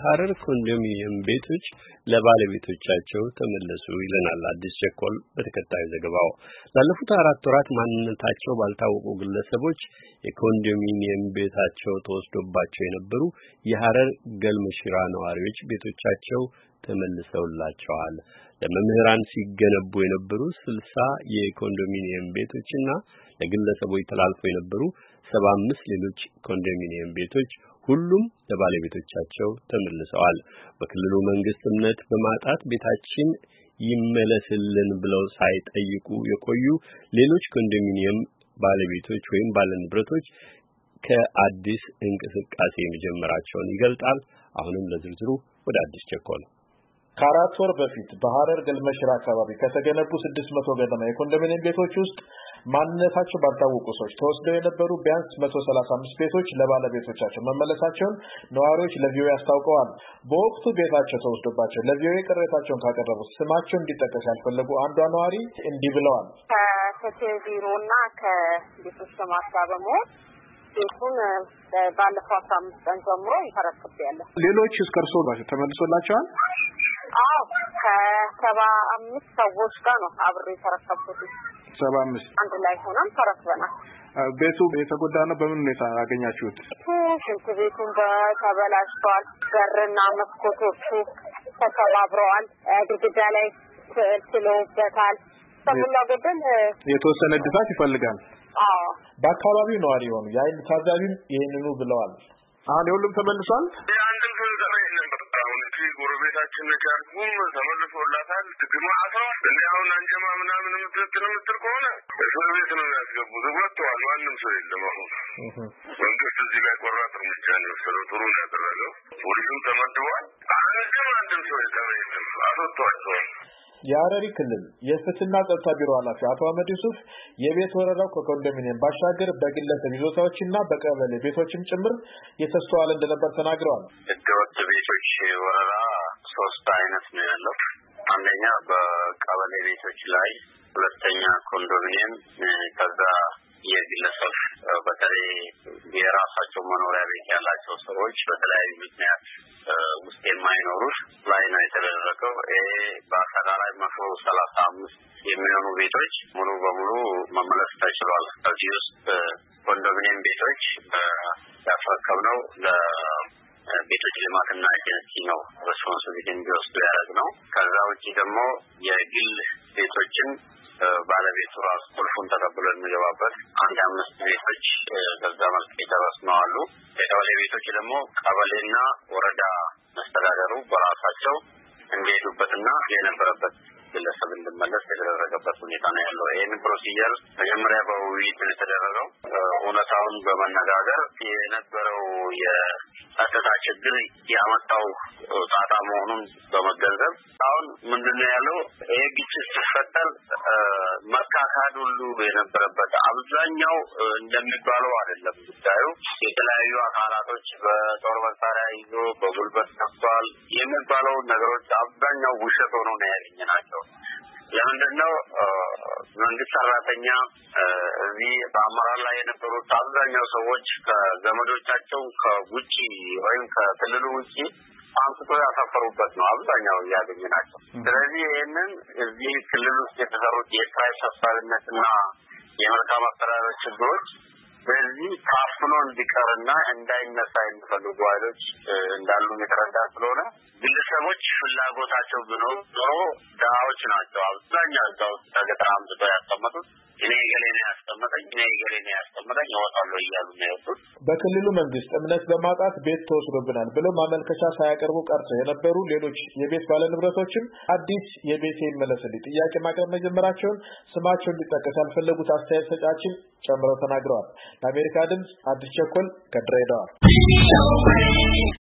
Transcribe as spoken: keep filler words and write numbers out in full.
የሐረር ኮንዶሚኒየም ቤቶች ለባለቤቶቻቸው ተመለሱ ይለናል አዲስ ቸኮል በተከታዩ ዘገባው። ላለፉት አራት ወራት ማንነታቸው ባልታወቁ ግለሰቦች የኮንዶሚኒየም ቤታቸው ተወስዶባቸው የነበሩ የሐረር ገልመሽራ ነዋሪዎች ቤቶቻቸው ተመልሰውላቸዋል። ለመምህራን ሲገነቡ የነበሩ ስልሳ የኮንዶሚኒየም ቤቶችና ለግለሰቦች ተላልፈው የነበሩ ሰባ አምስት ሌሎች ኮንዶሚኒየም ቤቶች ሁሉም ለባለቤቶቻቸው ተመልሰዋል። በክልሉ መንግስት እምነት በማጣት ቤታችን ይመለስልን ብለው ሳይጠይቁ የቆዩ ሌሎች ኮንዶሚኒየም ባለቤቶች ወይም ባለንብረቶች ከአዲስ እንቅስቃሴ መጀመራቸውን ይገልጣል። አሁንም ለዝርዝሩ ወደ አዲስ ቸኮል። ከአራት ወር በፊት በሐረር ገልመሽራ አካባቢ ከተገነቡ ስድስት መቶ ገደማ የኮንዶሚኒየም ቤቶች ውስጥ ማንነታቸው ባልታወቁ ሰዎች ተወስደው የነበሩ ቢያንስ መቶ ሰላሳ አምስት ቤቶች ለባለቤቶቻቸው መመለሳቸውን ነዋሪዎች ለቪኦኤ አስታውቀዋል። በወቅቱ ቤታቸው ተወስዶባቸው ለቪኦኤ ቅሬታቸውን ካቀረቡት ስማቸው እንዲጠቀስ ያልፈለጉ አንዷ ነዋሪ እንዲህ ብለዋል። ከፍትህ ቢሮና ከቤቶች ልማት በመሆን ቤቱን ባለፈው አስራ አምስት ቀን ጀምሮ ይተረክባለሁ። ሌሎች እስከ እርሶ ባቸው ተመልሶላቸዋል? አዎ ከሰባ አምስት ሰዎች ጋር ነው አብሬ የተረከብኩት። ሰባ አምስት አንድ ላይ ሆነን ተረክበናል። ቤቱ የተጎዳ ነው። በምን ሁኔታ ያገኛችሁት? ሽንት ቤቱን ተበላሽቷል። በርና መስኮቶቹ ተሰባብረዋል። ግድግዳ ላይ ስለውበታል። ሰሙላ ገደል የተወሰነ እድሳት ይፈልጋል። አዎ በአካባቢው ነዋሪ የሆኑ የአይን ታዛቢም ይሄንኑ ብለዋል። አሁን ሁሉም ተመልሷል። አንድም ሰው ዘመን ነበር። አሁን እቺ ጎረቤታችን ነቻልኩም ተመልሶላታል። ትግማ አስሯል። እንዴ አሁን አንጀማ ምናምን ምትጥር ምትጥር ከሆነ እስር ቤት ነው ያስገቡት። ወጥቷል። ማንም ሰው የለም። አሁን መንግስት እዚህ ላይ ቆራጥ እርምጃ ነው የወሰደው። ጥሩ ነው ያደረገው። ፖሊስም ተመድቧል። አንድም አንድም ሰው ዘመን የለም። አስወጥቷቸዋል። የሐረሪ ክልል የፍትህና ጸጥታ ቢሮ ኃላፊ አቶ አህመድ ዩሱፍ የቤት ወረራው ከኮንዶሚኒየም ባሻገር በግለሰብ ይዞታዎችና በቀበሌ ቤቶችም ጭምር የተስተዋለ እንደነበር ተናግረዋል። ህገወጥ ቤቶች ወረራ ሶስት አይነት ነው ያለው። አንደኛ በቀበሌ ቤቶች ላይ፣ ሁለተኛ ኮንዶሚኒየም፣ ከዛ የግለሰብ በተለይ የራሳቸው መኖሪያ ቤት ያላቸው ሰዎች በተለያዩ ምክንያት ውስጥ የማይኖሩት ላይ ነው የተደረገው። ይሄ በአጠቃላይ መቶ ሰላሳ አምስት የሚሆኑ ቤቶች ሙሉ በሙሉ መመለስ ተችሏል። ከዚህ ውስጥ ኮንዶሚኒየም ቤቶች ያስረከብነው ለቤቶች ልማትና ኤጀንሲ ነው ሬስፖንሲቢሊቲ እንዲወስዱ ያደረግነው። ከዛ ውጪ ደግሞ የግል ቤቶችን ባለቤቱ ራሱ ቁልፉን ተቀብሎ የሚገባበት አንድ አምስት ቤቶች በዛ መልክ የተወሰኑ አሉ። የቀበሌ ቤቶች ደግሞ ቀበሌና ወረዳ መስተዳደሩ በራሳቸው እንዲሄዱበትና የነበረበት ግለሰብ እንዲመለስ የተደረገበት ሁኔታ ነው ያለው። ይህን ፕሮሲጀር መጀመሪያ በውይይት የተደረገው እውነታውን በመነጋገር የነበረው የጸጥታ ችግር ያመጣው ጣጣ መሆኑን በመገንዘብ አሁን ምንድነው ያለው ይሄ ግጭት ሲፈጠር መካካድ ሁሉ የነበረበት አብዛኛው እንደሚባለው አይደለም። ጉዳዩ የተለያዩ አካላቶች በጦር መሳሪያ ይዞ በጉልበት ተፍቷል የሚባለው ነገሮች አብዛኛው ውሸት ሆኖ ነው ያገኘናቸው። ለምንድነው መንግስት ሰራተኛ እዚህ በአመራር ላይ የነበሩት አብዛኛው ሰዎች ከዘመዶቻቸው ከውጪ ወይም ከክልሉ ውጪ አንስቶ ያሳፈሩበት ነው አብዛኛው ያገኘናቸው። ስለዚህ ይሄንን እዚህ ክልል ውስጥ የተሰሩት የኪራይ ሰብሳቢነትና የመልካም አስተዳደር ችግሮች በዚህ ታፍኖ እንዲቀርና እንዳይነሳ የሚፈልጉ ኃይሎች እንዳሉ የተረዳ ስለሆነ ግለሰቦች ፍላጎታቸው ብሎ ዞሮ ዳዎች ናቸው አብዛኛው ዳው ተገጠር አምጥተው ያስቀመጡት እኔ ገሌ ነው ያስቀመጠኝ እኔ ገሌ ነው ያስቀመጠኝ ወጣለው እያሉ ነው ያሉት። በክልሉ መንግስት እምነት በማጣት ቤት ተወስዶብናል ብለው ማመልከቻ ሳያቀርቡ ቀርተው የነበሩ ሌሎች የቤት ባለንብረቶችም አዲስ የቤት ይመለስልኝ ጥያቄ ማቅረብ መጀመራቸውን ስማቸው እንዲጠቀስ ያልፈለጉት አስተያየት ሰጫችን ጨምረው ተናግረዋል። ለአሜሪካ ድምጽ አዲስ ቸኮል ከድሬዳዋ።